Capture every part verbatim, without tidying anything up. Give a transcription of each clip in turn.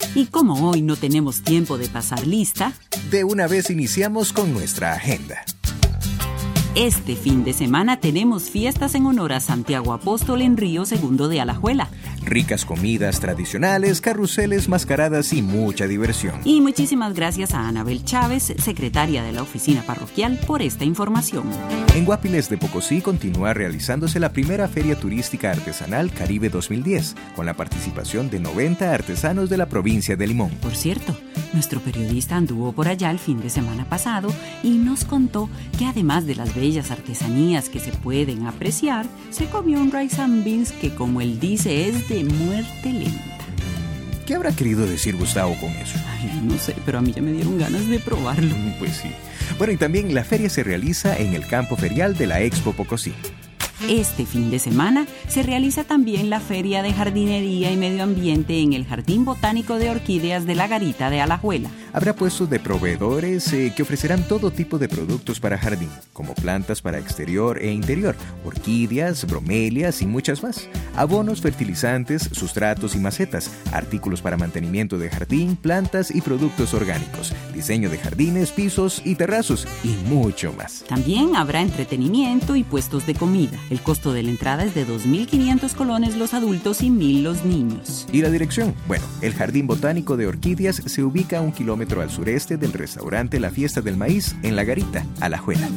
Y como hoy no tenemos tiempo de pasar lista, de una vez iniciamos con nuestra agenda. Este fin de semana tenemos fiestas en honor a Santiago Apóstol en Río Segundo de Alajuela. Ricas comidas tradicionales, carruseles, mascaradas y mucha diversión. Y muchísimas gracias a Anabel Chávez, secretaria de la oficina parroquial, por esta información. En Guapiles de Pocosí continúa realizándose la primera Feria Turística Artesanal Caribe dos mil diez, con la participación de noventa artesanos de la provincia de Limón. Por cierto, nuestro periodista anduvo por allá el fin de semana pasado y nos contó que además de las bellas artesanías que se pueden apreciar, se comió un rice and beans que, como él dice, es de muerte lenta. ¿Qué habrá querido decir Gustavo con eso? Ay, no sé, pero a mí ya me dieron ganas de probarlo. Pues sí. Bueno, y también la feria se realiza en el campo ferial de la Expo Pocosí. Este fin de semana se realiza también la Feria de Jardinería y Medio Ambiente en el Jardín Botánico de Orquídeas de la Garita de Alajuela. Habrá puestos de proveedores eh, que ofrecerán todo tipo de productos para jardín, como plantas para exterior e interior, orquídeas, bromelias y muchas más. Abonos, fertilizantes, sustratos y macetas, artículos para mantenimiento de jardín, plantas y productos orgánicos, diseño de jardines, pisos y terrazos y mucho más. También habrá entretenimiento y puestos de comida. El costo de la entrada es de dos mil quinientos colones los adultos y mil los niños. ¿Y la dirección? Bueno, el Jardín Botánico de Orquídeas se ubica a un kilómetro al sureste del restaurante La Fiesta del Maíz en La Garita, Alajuela.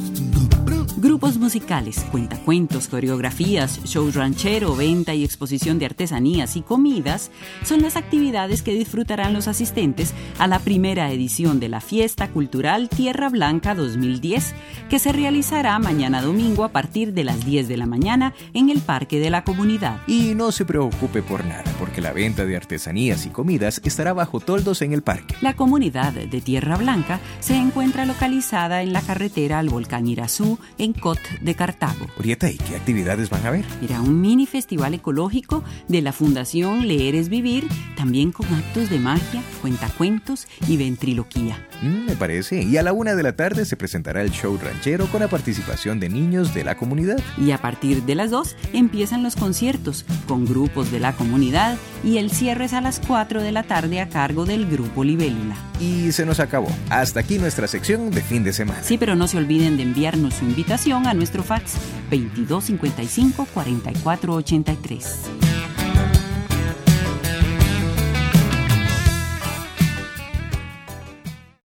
Grupos musicales, cuentacuentos, coreografías, show ranchero, venta y exposición de artesanías y comidas son las actividades que disfrutarán los asistentes a la primera edición de la Fiesta Cultural Tierra Blanca dos mil diez, que se realizará mañana domingo a partir de las diez de la mañana en el Parque de la Comunidad. Y no se preocupe por nada, porque la venta de artesanías y comidas estará bajo toldos en el parque. La comunidad de Tierra Blanca se encuentra localizada en la carretera al volcán Irazú, en Cot de Cartago. Orieta, ¿y qué actividades van a haber? Mira, un mini festival ecológico de la Fundación Leer es Vivir, también con actos de magia, cuentacuentos y ventriloquía. Mm, me parece. Y a la una de la tarde se presentará el show ranchero con la participación de niños de la comunidad. Y a partir de las dos empiezan los conciertos con grupos de la comunidad y el cierre es a las cuatro de la tarde a cargo del Grupo Libélula. Y se nos acabó. Hasta aquí nuestra sección de fin de semana. Sí, pero no se olviden de enviarnos su invitación a nuestro fax veintidós cincuenta y cinco cuarenta y cuatro ochenta y tres.